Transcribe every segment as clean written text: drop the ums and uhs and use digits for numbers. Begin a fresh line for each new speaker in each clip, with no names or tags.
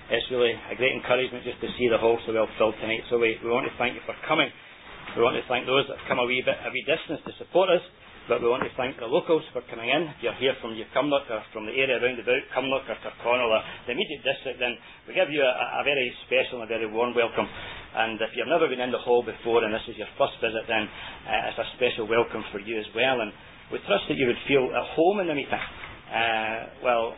It's really a great encouragement just to see the hall so well filled tonight. So we want to thank you for coming. We want to thank those that have come a wee distance to support us. But we want to thank the locals for coming in. If you're here from Cumnock or from the area around about Cumnock or Tyrconnell or the immediate district, then we give you a very special and a very warm welcome. And if you've never been in the hall before and this is your first visit, then it's a special welcome for you as well. And we trust that you would feel at home in the meeting. I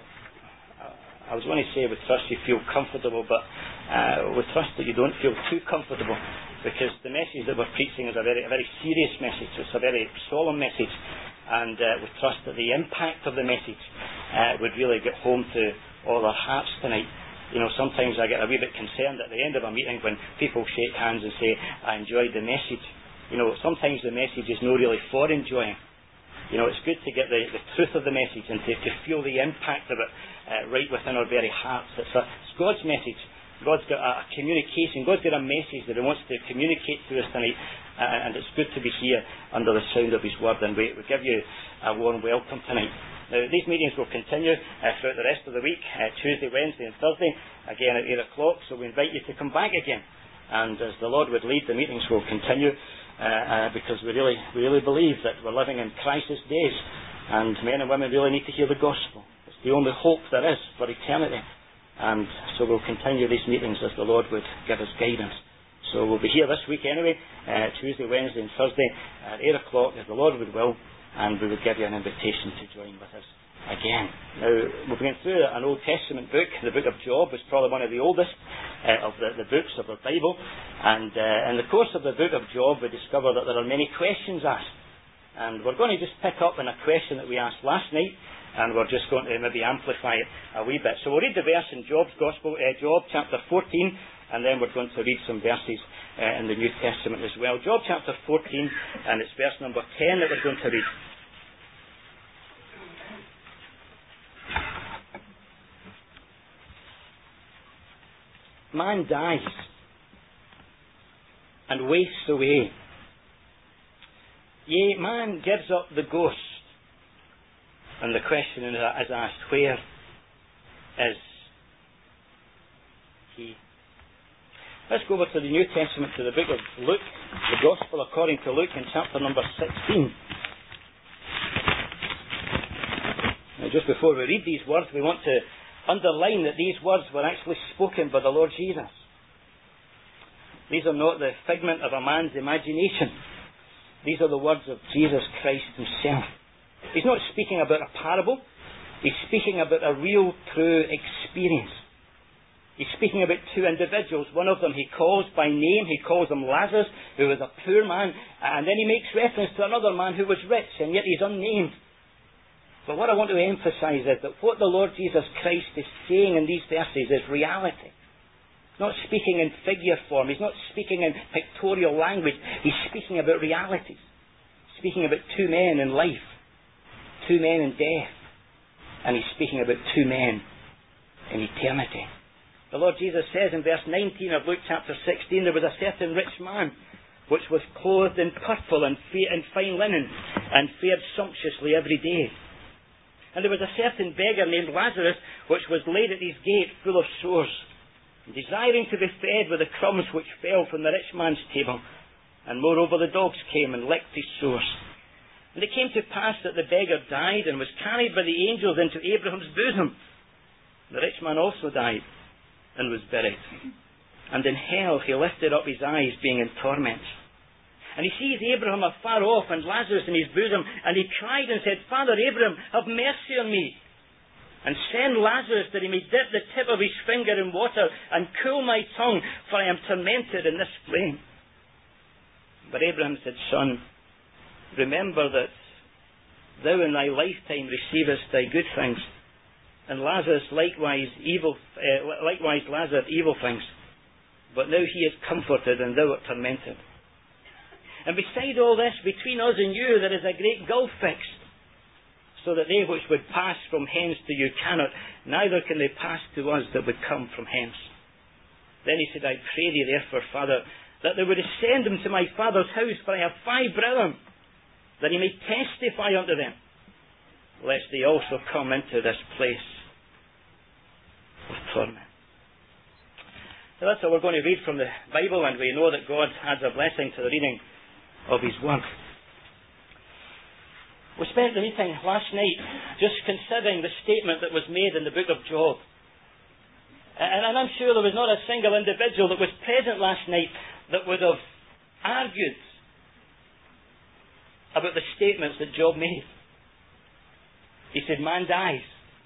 was going to say we trust you feel comfortable, but we trust that you don't feel too comfortable, because the message that we're preaching is a very serious message. It's a very solemn message, and we trust that the impact of the message would really get home to all our hearts tonight. You know, sometimes I get a wee bit concerned at the end of a meeting when people shake hands and say, I enjoyed the message. You know, sometimes the message is not really for enjoying. You know, it's good to get the truth of the message and to feel the impact of it right within our very hearts. It's God's message. God's got a communication. God's got a message that He wants to communicate to us tonight, and it's good to be here under the sound of His word. And we give you a warm welcome tonight. Now, these meetings will continue throughout the rest of the week, Tuesday, Wednesday and Thursday, again at 8 o'clock, so we invite you to come back again. And as the Lord would lead, the meetings will continue, because we really believe that we're living in crisis days, and men and women really need to hear the gospel. It's the only hope there is for eternity. And so we'll continue these meetings as the Lord would give us guidance. So we'll be here this week anyway, Tuesday, Wednesday and Thursday at 8 o'clock, as the Lord would will, and we would give you an invitation to join with us again. Now, we've been through an Old Testament book. The book of Job is probably one of the oldest of the books of the Bible, and in the course of the book of Job we discover that there are many questions asked, and we're going to just pick up on a question that we asked last night, and we're just going to maybe amplify it a wee bit. So we'll read the verse in Job's Gospel, Job chapter 14, and then we're going to read some verses in the New Testament as well. Job chapter 14, and it's verse number 10 that we're going to read. Man dies and wastes away. Yea, man gives up the ghost. And the question is asked, where is he? Let's go over to the New Testament, to the book of Luke, the Gospel according to Luke, in chapter number 16. Now, just before we read these words, we want to underline that these words were actually spoken by the Lord Jesus. These are not the figment of a man's imagination. These are the words of Jesus Christ Himself. He's not speaking about a parable. He's speaking about a real, true experience. He's speaking about two individuals. One of them He calls by name. He calls him Lazarus, who was a poor man. And then He makes reference to another man who was rich, and yet he's unnamed. But what I want to emphasize is that what the Lord Jesus Christ is saying in these verses is reality. He's not speaking in figure form. He's not speaking in pictorial language. He's speaking about realities. He's speaking about two men in life, two men in death, and He's speaking about two men in eternity. The Lord Jesus says in verse 19 of Luke chapter 16, there was a certain rich man which was clothed in purple and fine linen, and fared sumptuously every day. And there was a certain beggar named Lazarus, which was laid at his gate full of sores, desiring to be fed with the crumbs which fell from the rich man's table. And moreover the dogs came and licked his sores. And it came to pass that the beggar died, and was carried by the angels into Abraham's bosom. The rich man also died, and was buried. And in hell he lifted up his eyes, being in torment. And he sees Abraham afar off, and Lazarus in his bosom, and he cried and said, Father Abraham, have mercy on me, and send Lazarus that he may dip the tip of his finger in water, and cool my tongue, for I am tormented in this flame. But Abraham said, Son, remember that thou in thy lifetime receivest thy good things, and Lazarus likewise evil things. But now he is comforted, and thou art tormented. And beside all this, between us and you, there is a great gulf fixed, so that they which would pass from hence to you cannot, neither can they pass to us that would come from hence. Then he said, I pray thee therefore, Father, that thou wouldest send them to my father's house, for I have 5 brethren, that he may testify unto them, lest they also come into this place of torment. So that's what we're going to read from the Bible, and we know that God adds a blessing to the reading of His Word. We spent the meeting last night just considering the statement that was made in the book of Job. And I'm sure there was not a single individual that was present last night that would have argued about the statements that Job made. He said, man dies.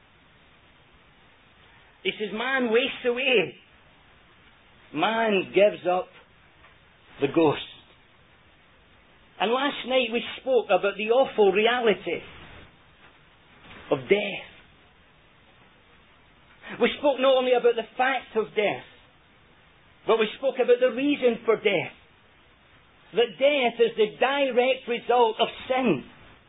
He says, man wastes away. Man gives up the ghost. And last night we spoke about the awful reality of death. We spoke not only about the fact of death, but we spoke about the reason for death. That death is the direct result of sin.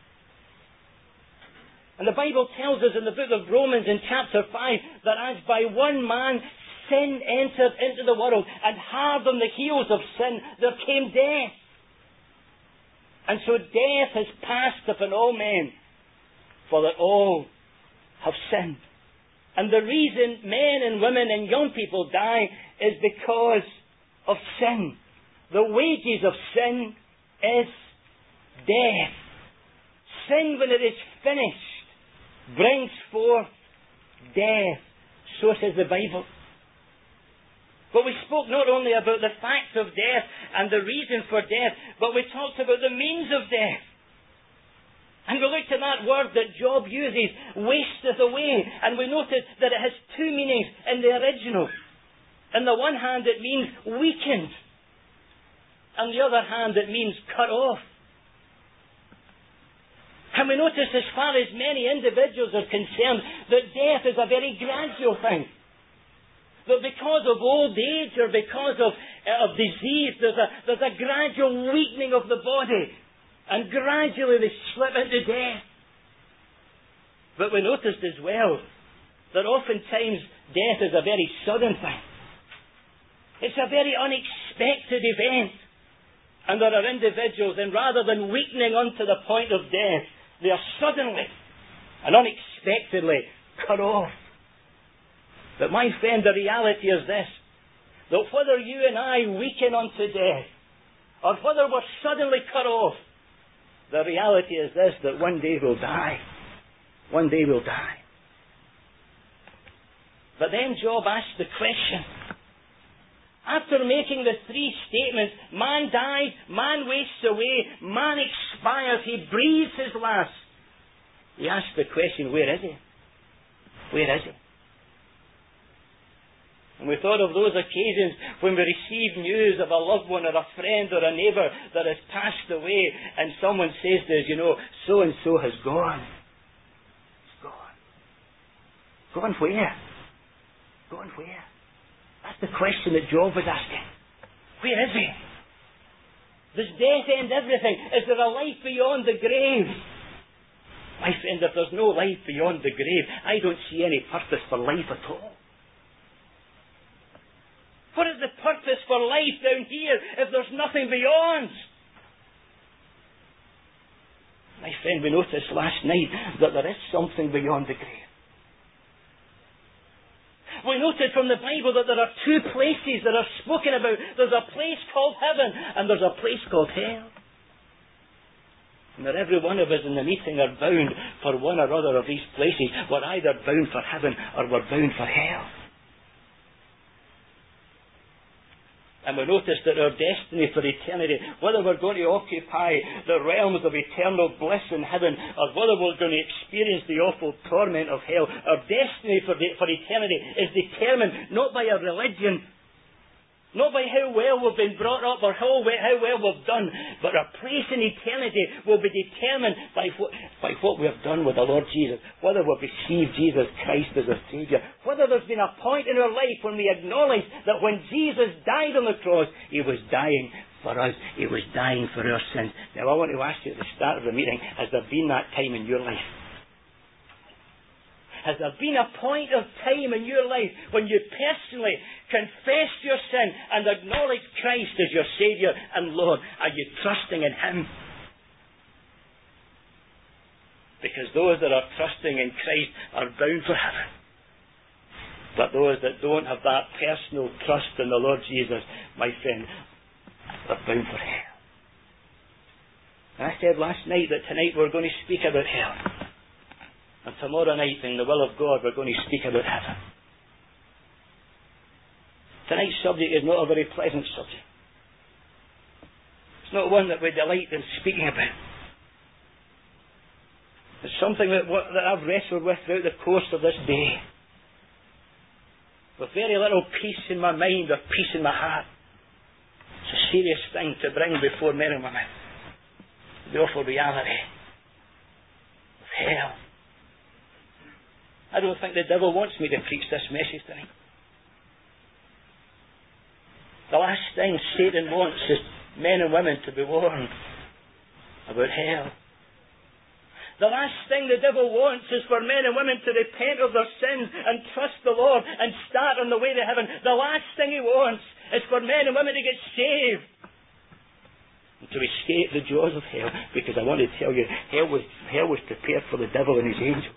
And the Bible tells us in the book of Romans in chapter 5 that as by one man sin entered into the world, and hard on the heels of sin there came death. And so death has passed upon all men, for that all have sinned. And the reason men and women and young people die is because of sin. The wages of sin is death. Sin, when it is finished, brings forth death. So says the Bible. But we spoke not only about the fact of death and the reason for death, but we talked about the means of death. And we looked at that word that Job uses, wasteth away. And we noted that it has two meanings in the original. On the one hand, it means weakened. On the other hand, it means cut off. And we notice, as far as many individuals are concerned, that death is a very gradual thing. That because of old age or because of disease, there's a gradual weakening of the body. And gradually they slip into death. But we noticed as well that oftentimes death is a very sudden thing. It's a very unexpected event. And there are individuals, and rather than weakening unto the point of death, they are suddenly and unexpectedly cut off. But my friend, the reality is this, that whether you and I weaken unto death, or whether we're suddenly cut off, the reality is this, that one day we'll die. One day we'll die. But then Job asked the question, after making the three statements, man dies, man wastes away, man expires, he breathes his last. He asked the question, where is he? Where is he? And we thought of those occasions when we receive news of a loved one or a friend or a neighbour that has passed away, and someone says to us, so-and-so has gone. He's gone. Gone where? Gone where? That's the question that Job was asking. Where is he? Does death end everything? Is there a life beyond the grave? My friend, if there's no life beyond the grave, I don't see any purpose for life at all. What is the purpose for life down here if there's nothing beyond? My friend, we noticed last night that there is something beyond the grave. We noted from the Bible that there are two places that are spoken about. There's a place called heaven and there's a place called hell. And that every one of us in the meeting are bound for one or other of these places. We're either bound for heaven or we're bound for hell. And we noticed that our destiny for eternity, whether we're going to occupy the realms of eternal bliss in heaven, or whether we're going to experience the awful torment of hell, our destiny for eternity is determined not by our religion, not by how well we've been brought up or how well we've done, but our place in eternity will be determined by what we have done with the Lord Jesus, whether we've received Jesus Christ as our Saviour, whether there's been a point in our life when we acknowledge that when Jesus died on the cross, He was dying for us. He was dying for our sins. Now I want to ask you at the start of the meeting, has there been that time in your life? Has there been a point of time in your life when you personally confessed your sin and acknowledged Christ as your Saviour and Lord? Are you trusting in Him? Because those that are trusting in Christ are bound for heaven. But those that don't have that personal trust in the Lord Jesus, my friend, they're bound for hell. And I said last night that tonight we're going to speak about hell. And tomorrow night, in the will of God, we're going to speak about heaven. Tonight's subject is not a very pleasant subject. It's not one that we delight in speaking about. It's something that I've wrestled with throughout the course of this day. With very little peace in my mind or peace in my heart. It's a serious thing to bring before men and women. The awful reality of hell. I don't think the devil wants me to preach this message tonight. The last thing Satan wants is men and women to be warned about hell. The last thing the devil wants is for men and women to repent of their sins and trust the Lord and start on the way to heaven. The last thing he wants is for men and women to get saved and to escape the jaws of hell. Because I want to tell you, hell was prepared for the devil and his angels.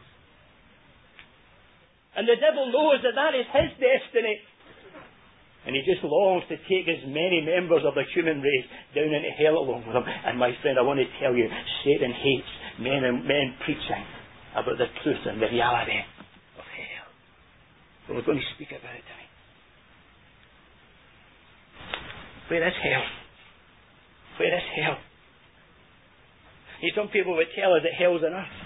And the devil knows that that is his destiny. And he just longs to take as many members of the human race down into hell along with him. And my friend, I want to tell you, Satan hates men preaching about the truth and the reality of hell. But we're going to speak about it tonight. Where is hell? Where is hell? Some people would tell us that hell's on earth.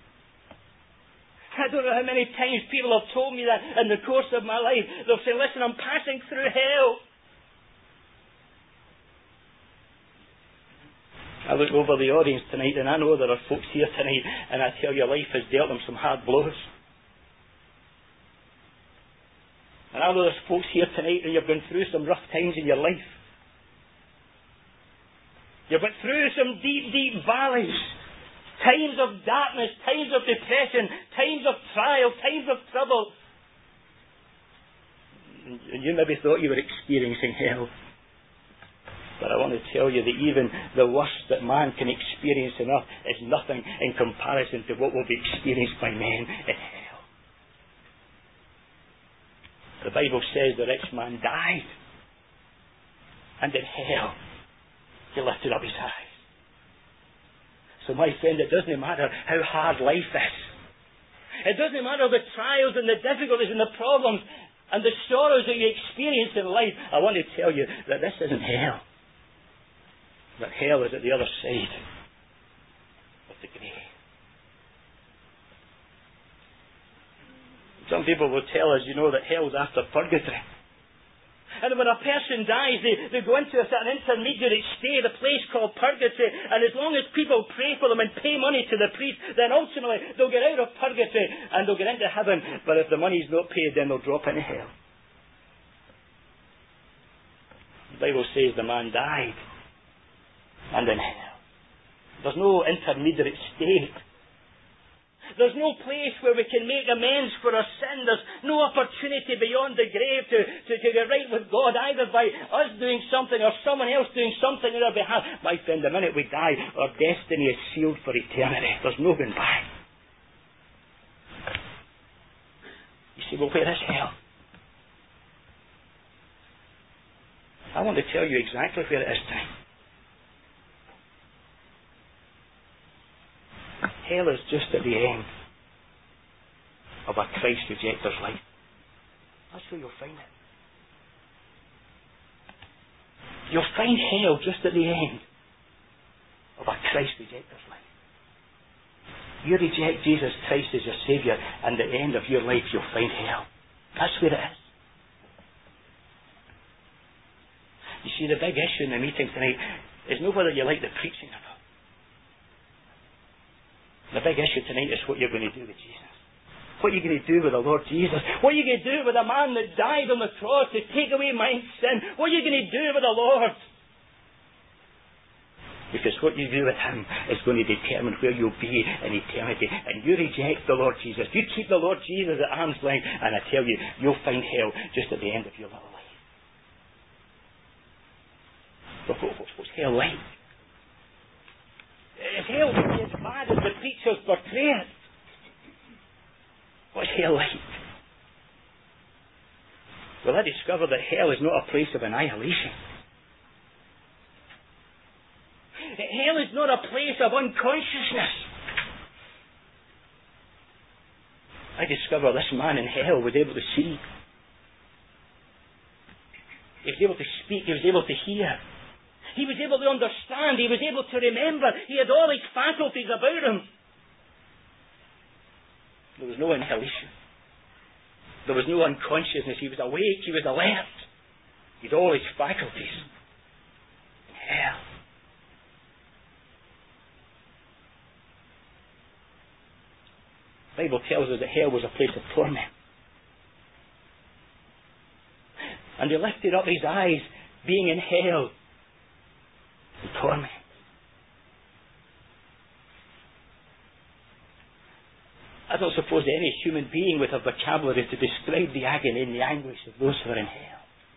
I don't know how many times people have told me that in the course of my life. They'll say, listen, I'm passing through hell. I look over the audience tonight, and I know there are folks here tonight, and I tell you, life has dealt them some hard blows. And I know there's folks here tonight, and you've been through some rough times in your life. You've been through some deep, deep valleys. Times of darkness, times of depression, times of trial, times of trouble. And you maybe thought you were experiencing hell. But I want to tell you that even the worst that man can experience on earth is nothing in comparison to what will be experienced by men in hell. The Bible says the rich man died. And in hell, he lifted up his eyes. So my friend, it doesn't matter how hard life is. It doesn't matter the trials and the difficulties and the problems and the sorrows that you experience in life. I want to tell you that this isn't hell. That hell is at the other side of the grave. Some people will tell us, that hell's after purgatory. And when a person dies, they go into a certain intermediate state, a place called purgatory. And as long as people pray for them and pay money to the priest, then ultimately they'll get out of purgatory and they'll get into heaven. But if the money's not paid, then they'll drop into hell. The Bible says the man died and in hell. There's no intermediate state. There's no place where we can make amends for our sin. There's no opportunity beyond the grave to get right with God, either by us doing something or someone else doing something on our behalf. My friend, the minute we die, our destiny is sealed for eternity. There's no going back. You say, well, where is hell? I want to tell you exactly where it is tonight. Hell is just at the end of a Christ rejecter's life. That's where you'll find it. You'll find hell just at the end of a Christ rejecter's life. You reject Jesus Christ as your Saviour, and at the end of your life you'll find hell. That's where it is. You see, the big issue in the meeting tonight is not whether you like the preaching or not. The big issue tonight is what you're going to do with Jesus. What are you going to do with the Lord Jesus? What are you going to do with the man that died on the cross to take away my sin? What are you going to do with the Lord? Because what you do with him is going to determine where you'll be in eternity. And you reject the Lord Jesus. You keep the Lord Jesus at arm's length, and I tell you, you'll find hell just at the end of your little life. But what's hell like? If hell is as bad as the preachers portray it, what's hell like? Well, I discovered that hell is not a place of annihilation. Hell is not a place of unconsciousness. I discovered this man in hell was able to see. He was able to speak. He was able to hear. He was able to understand. He was able to remember. He had all his faculties about him. There was no annihilation. There was no unconsciousness. He was awake. He was alert. He had all his faculties. In hell. The Bible tells us that hell was a place of torment. And he lifted up his eyes, being in hell, in torment. I don't suppose any human being would have vocabulary to describe the agony and the anguish of those who are in hell.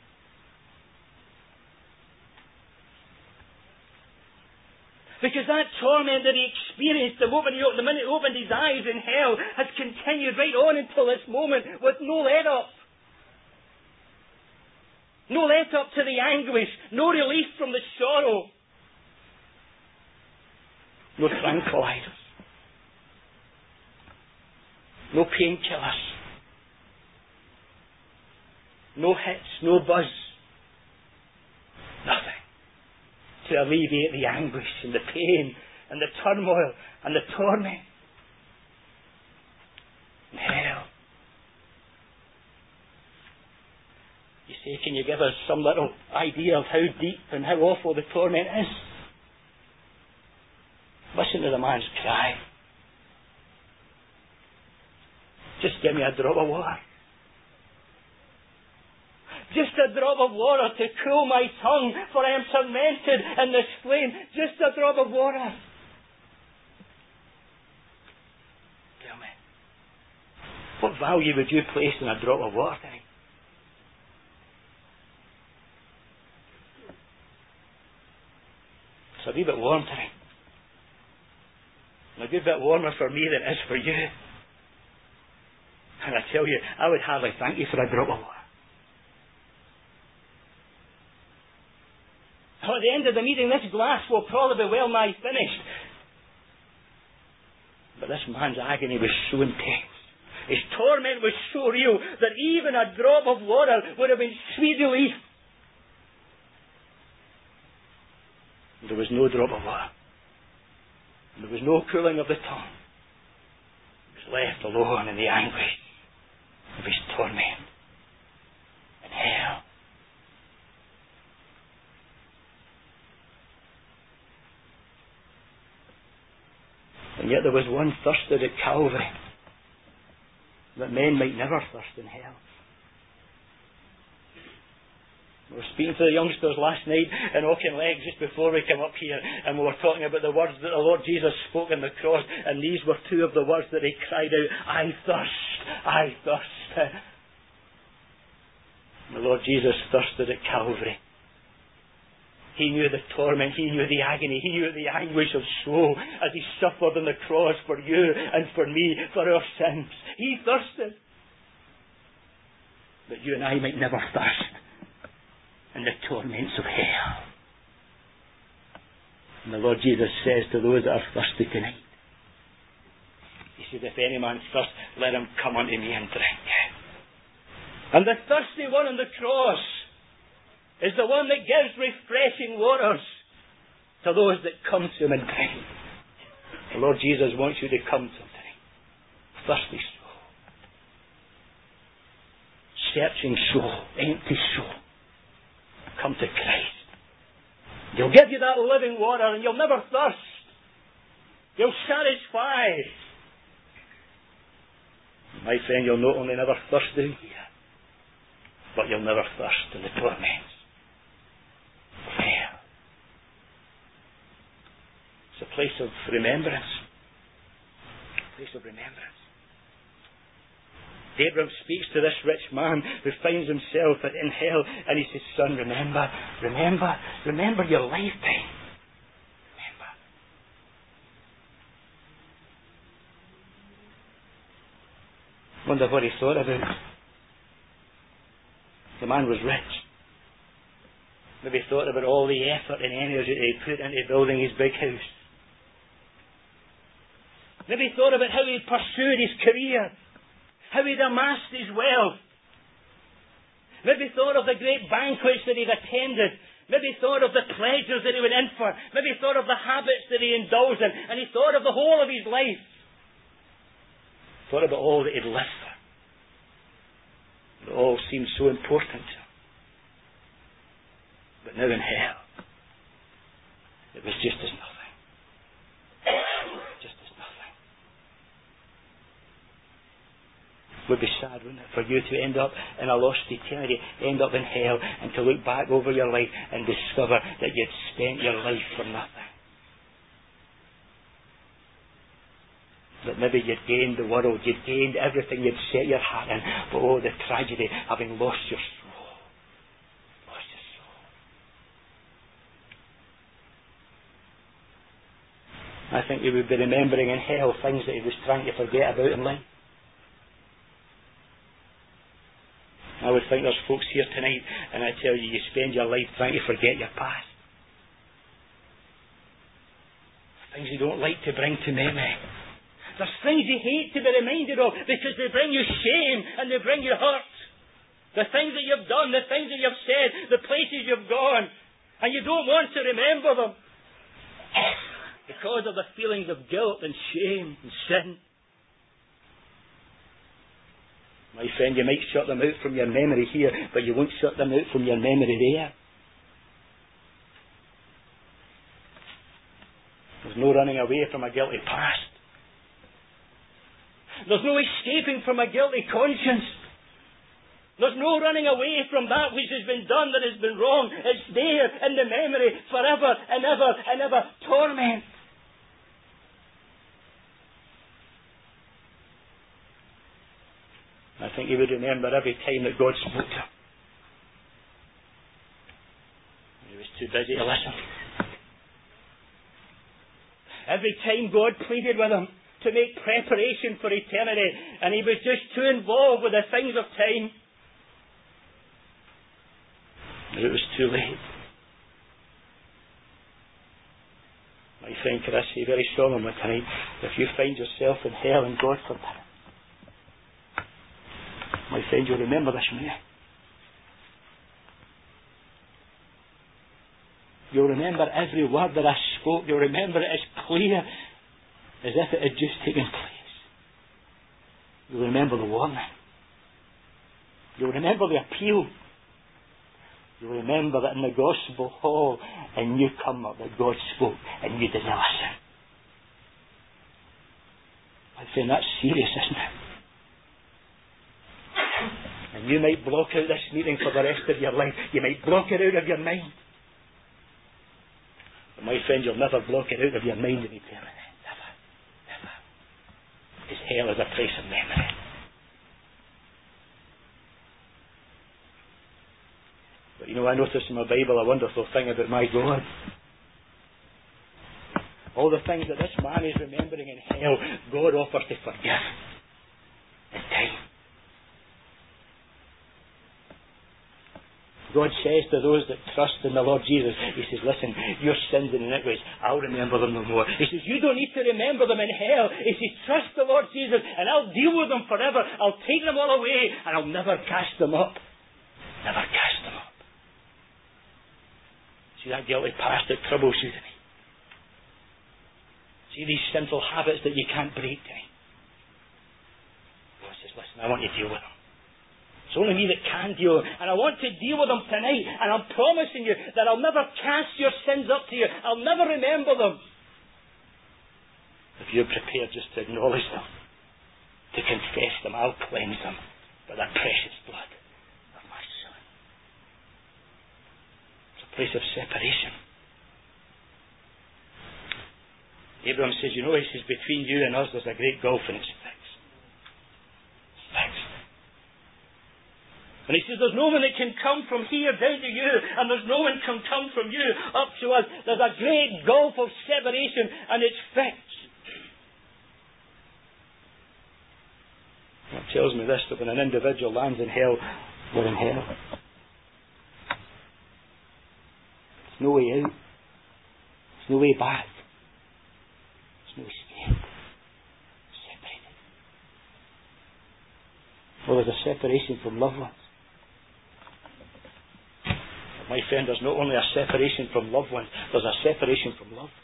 Because that torment that he experienced the minute he opened his eyes in hell has continued right on until this moment with no let up. No let up to the anguish. No relief from the sorrow. No tranquilizers. No painkillers. No hits. No buzz. Nothing to alleviate the anguish and the pain and the turmoil and the torment. In hell. You say, can you give us some little idea of how deep and how awful the torment is? Listen to the man's cry. Just give me a drop of water. Just a drop of water to cool my tongue, for I am tormented in this flame. Just a drop of water. Tell me, what value would you place in a drop of water tonight? It's a wee bit warm tonight. And a good bit warmer for me than it is for you. And I tell you, I would hardly thank you for a drop of water. At the end of the meeting, this glass will probably be well nigh finished. But this man's agony was so intense. His torment was so real that even a drop of water would have been sweet relief. There was no drop of water. There was no cooling of the tongue. He was left alone in the anguish of his torment in hell. And yet there was one thirsted at Calvary that men might never thirst in hell. We were speaking to the youngsters last night in Auchinleck just before we came up here, and we were talking about the words that the Lord Jesus spoke on the cross, and these were two of the words that he cried out, I thirst, I thirst. And the Lord Jesus thirsted at Calvary. He knew the torment, he knew the agony, he knew the anguish of soul as he suffered on the cross for you and for me, for our sins. He thirsted that you and I might never thirst in the torments of hell. And the Lord Jesus says to those that are thirsty tonight, he says, if any man thirst, let him come unto me and drink. And the thirsty one on the cross is the one that gives refreshing waters to those that come to him and drink. The Lord Jesus wants you to come to him tonight. Thirsty soul. Searching soul. Empty soul. Come to Christ. He'll give you that living water and you'll never thirst. He'll satisfy. My friend, you'll not only never thirst down here, but you'll never thirst in the torments. Hell. It's a place of remembrance. A place of remembrance. Abraham speaks to this rich man who finds himself in hell, and he says, son, remember your lifetime. Remember. Wonder what he thought about it. The man was rich. Maybe thought about all the effort and energy that he put into building his big house. Maybe thought about how he'd pursued his career, how he'd amassed his wealth. Maybe thought of the great banquets that he'd attended. Maybe thought of the pleasures that he went in for. Maybe thought of the habits that he indulged in. And he thought of the whole of his life. Thought about all that he'd lived for. It all seemed so important to him. But now in hell, it was just as nothing. Just as nothing. It would be sad, wouldn't it, for you to end up in a lost eternity, end up in hell, and to look back over your life and discover that you'd spent your life for nothing. That maybe you'd gained the world, you'd gained everything you'd set your heart in, but oh, the tragedy, having lost your soul. I think he would be remembering in hell things that he was trying to forget about in life. I would think there's folks here tonight, and I tell you, you spend your life trying to forget your past. Things you don't like to bring to memory. There's things you hate to be reminded of because they bring you shame and they bring you hurt. The things that you've done, the things that you've said, the places you've gone, and you don't want to remember them. Because of the feelings of guilt and shame and sin. My friend, you might shut them out from your memory here, but you won't shut them out from your memory there. There's no running away from a guilty past. There's no escaping from a guilty conscience. There's no running away from that which has been done that has been wrong. It's there in the memory forever and ever and ever. Torment. I think he would remember every time that God spoke to him. He was too busy to listen. Every time God pleaded with him to make preparation for eternity, and he was just too involved with the things of time. It was too late. My friend, could I say very solemnly tonight, if you find yourself in hell and God forbid it, my friend, you'll remember this from here. You'll remember every word that I spoke. You'll remember it as clear as if it had just taken place. You'll remember the warning. You'll remember the appeal. You'll remember that in the gospel hall in Newcomer that God spoke and you didn't listen. I think that's serious, isn't it? And you might block out this meeting for the rest of your life. You might block it out of your mind. But my friend, you'll never block it out of your mind in eternity. Never. Never. Because hell is a place of memory. But you know, I noticed in my Bible a wonderful thing about my God. All the things that this man is remembering in hell, God offers to forgive in time. God says to those that trust in the Lord Jesus, He says, listen, your sins and iniquities, I'll remember them no more. He says, you don't need to remember them in hell. He says, trust the Lord Jesus and I'll deal with them forever. I'll take them all away and I'll never cast them up. Never cast them up. See that guilty past that troubles you tonight? See these sinful habits that you can't break tonight? God says, listen, I want you to deal with them. It's only me that can deal with them. And I want to deal with them tonight. And I'm promising you that I'll never cast your sins up to you. I'll never remember them. If you're prepared just to acknowledge them, to confess them, I'll cleanse them by the precious blood of my Son. It's a place of separation. Abraham says, you know, he says, between you and us there's a great gulf and it's fixed. It's fixed. And he says, there's no one that can come from here down to you, and there's no one can come from you up to us. There's a great gulf of separation, and it's fixed. That tells me this, that when an individual lands in hell, we're in hell. There's no way out. There's no way back. There's no escape. Separated. Well, there's a separation from loved ones. But my friend, there's not only a separation from loved ones, there's a separation from love.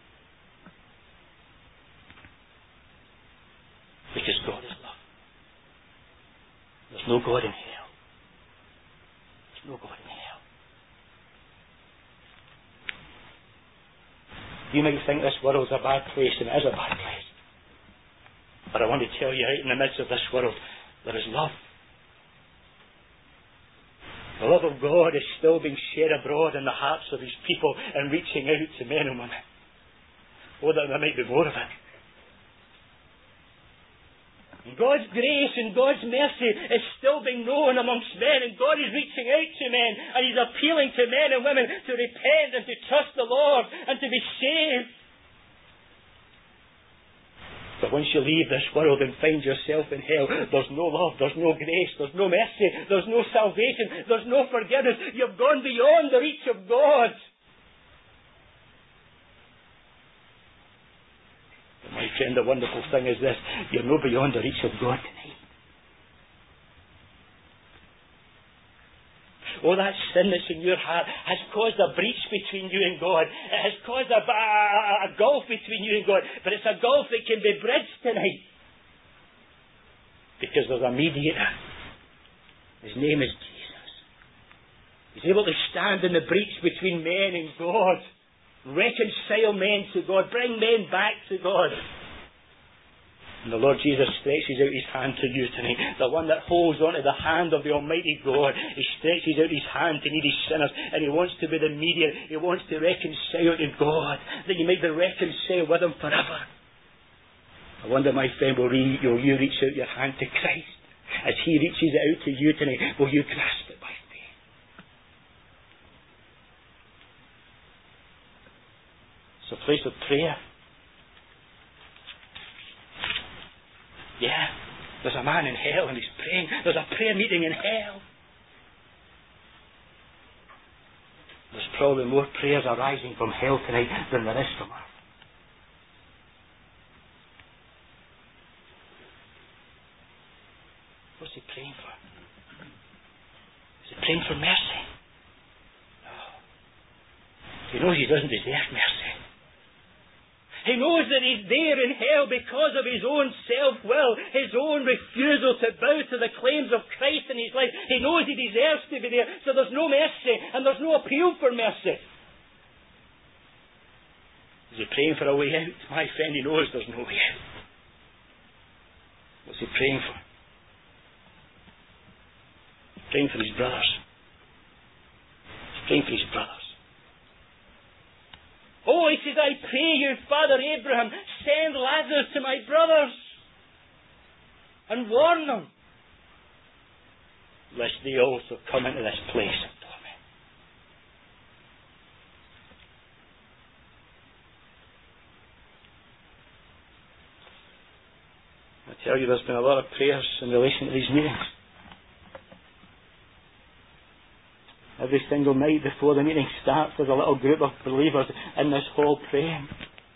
Because God is love. There's no God in hell. There's no God in hell. You might think this world's a bad place, and it is a bad place. But I want to tell you, right in the midst of this world, there is love. The love of God is still being shed abroad in the hearts of His people and reaching out to men and women. Oh, that there might be more of it. God's grace and God's mercy is still being known amongst men, and God is reaching out to men, and He's appealing to men and women to repent and to trust the Lord and to be saved. But once you leave this world and find yourself in hell, there's no love, there's no grace, there's no mercy, there's no salvation, there's no forgiveness. You've gone beyond the reach of God. My friend, the wonderful thing is this: you're no beyond the reach of God tonight. Oh, that sin that's in your heart has caused a breach between you and God. It has caused a gulf between you and God. But it's a gulf that can be bridged tonight. Because there's a mediator. His name is Jesus. He's able to stand in the breach between men and God. Reconcile men to God. Bring men back to God. And the Lord Jesus stretches out His hand to you tonight. The one that holds onto the hand of the Almighty God. He stretches out His hand to needy sinners. And He wants to be the mediator. He wants to reconcile to God. That you might be reconciled with Him forever. I wonder, my friend, will you reach out your hand to Christ? As He reaches it out to you tonight, will you grasp it by faith? It's a place of prayer. Yeah, there's a man in hell and he's praying. There's a prayer meeting in hell. There's probably more prayers arising from hell tonight than there is from earth. What's he praying for? Is he praying for mercy? No. He knows he doesn't deserve mercy. He knows that he's there in hell because of his own self-will, his own refusal to bow to the claims of Christ in his life. He knows he deserves to be there, so there's no mercy and there's no appeal for mercy. Is he praying for a way out? My friend, he knows there's no way out. What's he praying for? He's praying for his brothers. He's praying for his brothers. Oh, he says, I pray you, Father Abraham, send Lazarus to my brothers and warn them, lest they also come into this place of torment. I tell you, there's been a lot of prayers in relation to these meetings. Every single night before the meeting starts, there's a little group of believers in this hall praying.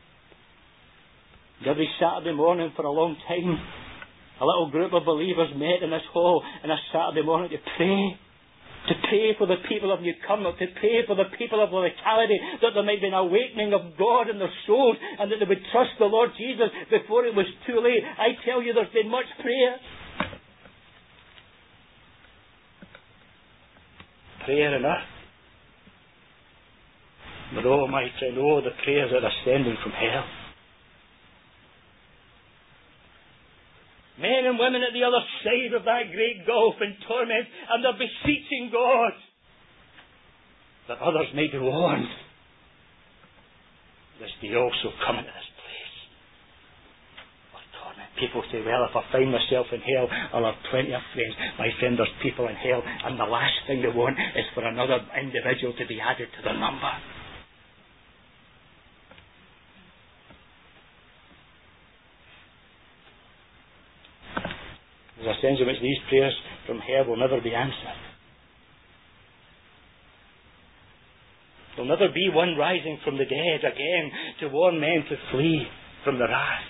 And every Saturday morning for a long time, a little group of believers met in this hall on a Saturday morning to pray. To pray for the people of Newcumnock, to pray for the people of the locality, that there might be an awakening of God in their souls, and that they would trust the Lord Jesus before it was too late. I tell you, there's been much prayer. Prayer on earth. But oh, my friend, oh, the prayers that are ascending from hell. Men and women at the other side of that great gulf in torment, and they're beseeching God that others may be warned, lest they also come into this place of torment. People say, well, if I find myself in hell, I'll have plenty of friends. My friend, there's people in hell, and the last thing they want is for another individual to be added to their number. There's a sense in which these prayers from hell will never be answered. There'll never be one rising from the dead again to warn men to flee from the wrath.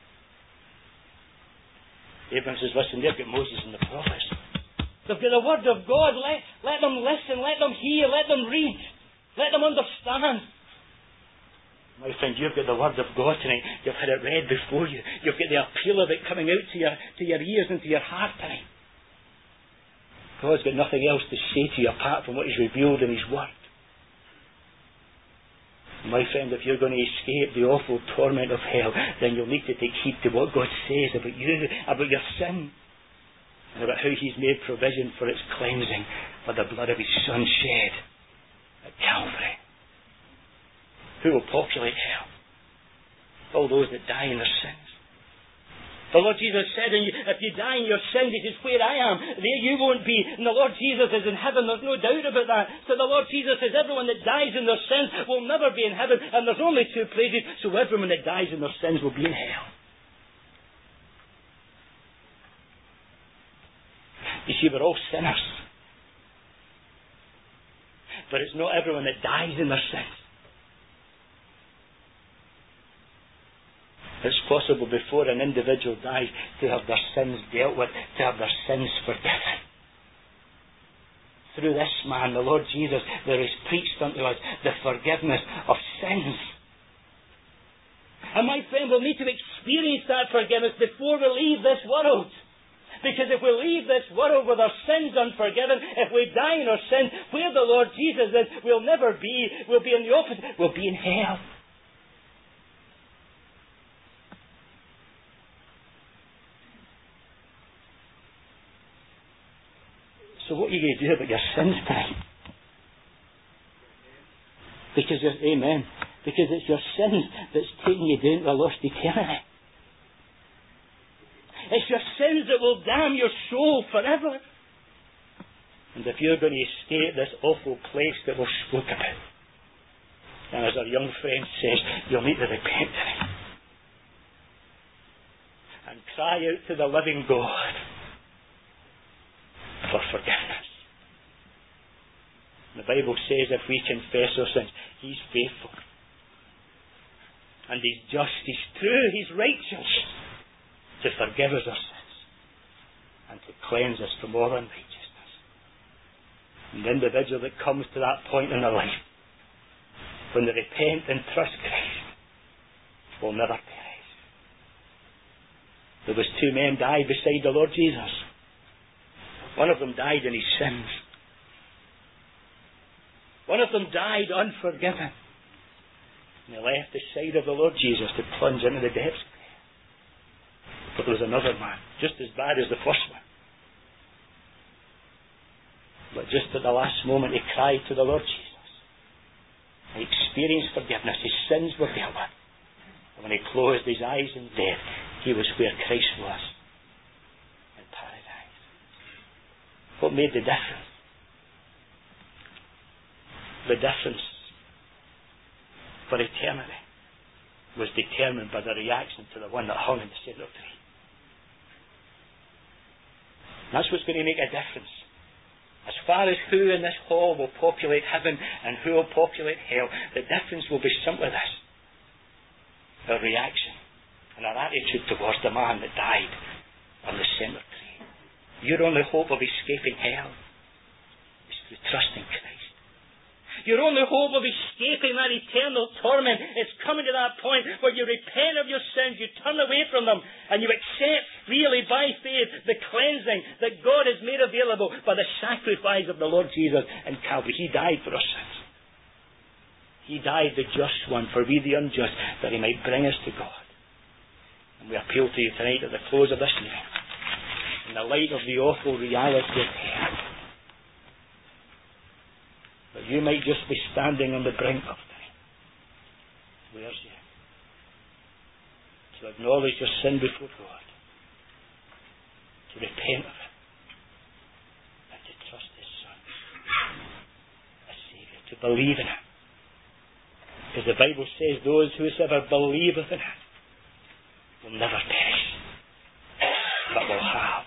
Abraham says, listen, they've got Moses and the prophets. They've got the word of God. Let them listen, let them hear, let them read, let them understand. My friend, you've got the word of God tonight. You've had it read before you. You've got the appeal of it coming out to your ears and to your heart tonight. God's got nothing else to say to you apart from what He's revealed in His word. My friend, if you're going to escape the awful torment of hell, then you'll need to take heed to what God says about you, about your sin, and about how He's made provision for its cleansing by the blood of His Son shed at Calvary. Who will populate hell? All those that die in their sins. The Lord Jesus said, if you die in your sins, He says, where I am, there you won't be. And the Lord Jesus is in heaven. There's no doubt about that. So the Lord Jesus says, everyone that dies in their sins will never be in heaven. And there's only two places. So everyone that dies in their sins will be in hell. You see, we're all sinners. But it's not everyone that dies in their sins. It's possible before an individual dies to have their sins dealt with, to have their sins forgiven. Through this man, the Lord Jesus, there is preached unto us the forgiveness of sins. And my friend, we'll need to experience that forgiveness before we leave this world. Because if we leave this world with our sins unforgiven, if we die in our sins, where the Lord Jesus is, we'll never be. We'll be in the opposite. We'll be in hell. So what are you going to do about your sins tonight? Amen. Because it's your sins that's taking you down to a lost eternity. It's your sins that will damn your soul forever. And if you're going to escape this awful place that we've spoke about, and as our young friend says, you'll need to repent tonight. And cry out to the living God for forgiveness. The Bible says if we confess our sins, He's faithful. And He's just, He's true, He's righteous to forgive us our sins and to cleanse us from all unrighteousness. And the individual that comes to that point in their life, when they repent and trust Christ, will never perish. There was 2 men died beside the Lord Jesus. One of them died in his sins. One of them died unforgiven. And he left the side of the Lord Jesus to plunge into the depths. But there was another man, just as bad as the first one. But just at the last moment he cried to the Lord Jesus. He experienced forgiveness. His sins were dealt with. And when he closed his eyes in death, he was where Christ was, in paradise. What made the difference? The difference for eternity was determined by the reaction to the one that hung in the cedar tree. That's what's going to make a difference. As far as who in this hall will populate heaven and who will populate hell, the difference will be simply this: our reaction and our attitude towards the man that died on the cedar tree. Your only hope of escaping hell is through trusting Christ. Your only hope of escaping that eternal torment is coming to that point where you repent of your sins, you turn away from them, and you accept freely by faith the cleansing that God has made available by the sacrifice of the Lord Jesus in Calvary. He died for our sins. He died, the just one, for we the unjust, that He might bring us to God. And we appeal to you tonight at the close of this meeting, in the light of the awful reality of hell, that you might just be standing on the brink of time. Where's you? To acknowledge your sin before God, to repent of it, and to trust His Son as Saviour, to believe in Him. As the Bible says, those whosoever believeth in Him will never perish, but will have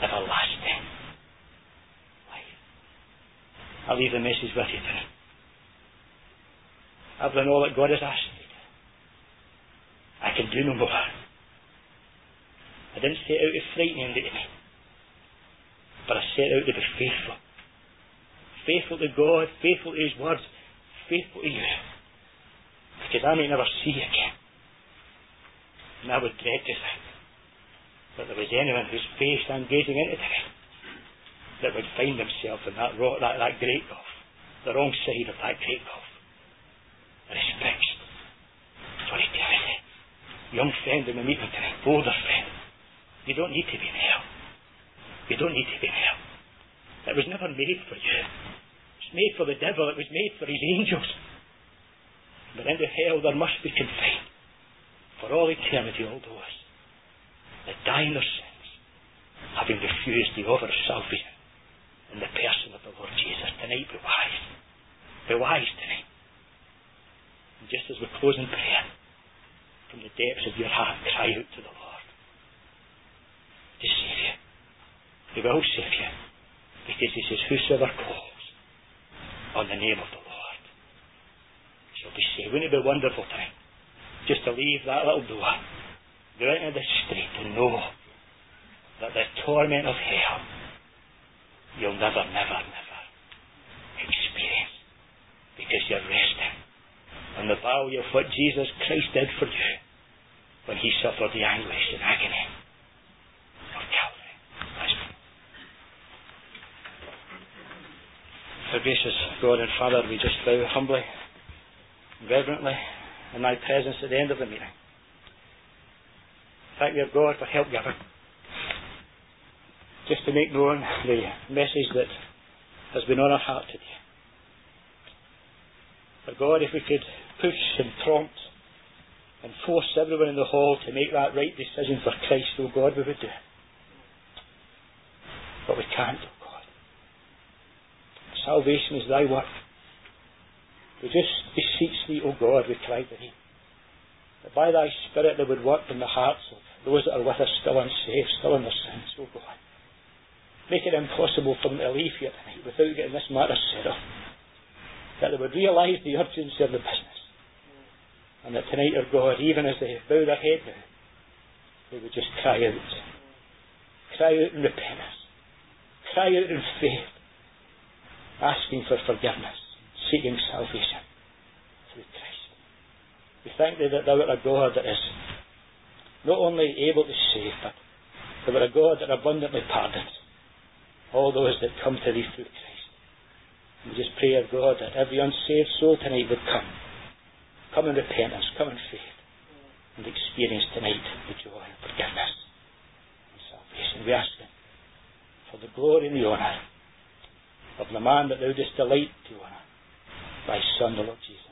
everlasting life. I'll leave the message with you tonight. I've done all that God has asked me to do. I can do no more. I didn't set out to frighten anybody, but I set out to be faithful. Faithful to God, faithful to His words, faithful to you. Because I may never see you again. And I would dread to think that there was anyone whose face I'm gazing into today that would find himself in that rock, that great gulf, the wrong side of that great gulf, that is fixed for eternity. Young friend in the meeting tonight, older friend, you don't need to be in hell. You don't need to be in hell. It was never made for you. It was made for the devil. It was made for his angels. But into hell there must be confined for all eternity all those that die in their sins, having refused the offer of salvation in the person of the Lord Jesus. Tonight, be wise. Be wise tonight. And just as we close in prayer, from the depths of your heart, cry out to the Lord to save you. He will save you, because He says, whosoever calls on the name of the Lord shall be saved. Wouldn't it be wonderful tonight just to leave that little door, go out into the street, and know that the torment of hell you'll never, never, never experience, because you're resting on the value of what Jesus Christ did for you when He suffered the anguish and agony of Calvary. Our gracious God and Father, we just bow humbly, reverently in Thy presence at the end of the meeting. Thank you, God, for help giving. Just to make known the message that has been on our heart today. But God, if we could push and prompt and force everyone in the hall to make that right decision for Christ, oh God, we would do it. But we can't, oh God. Salvation is Thy work. We just beseech Thee, O God, we cry to Thee, that by Thy Spirit Thou would work in the hearts of those that are with us still unsaved, still in their sins, O God. Make it impossible for them to leave here tonight without getting this matter settled. That they would realise the urgency of the business. And that tonight, O God, even as they bow their head now, they would just cry out. Cry out in repentance. Cry out in faith. Asking for forgiveness. Seeking salvation through Christ. We thank Thee that Thou art a God that is not only able to save, but Thou art a God that abundantly pardons all those that come to Thee through Christ. We just pray, O God, that every unsaved soul tonight would come in repentance, come in faith, and experience tonight the joy of forgiveness and salvation. We ask Thee for the glory and the honour of the man that Thou didst delight to honour, Thy Son, the Lord Jesus.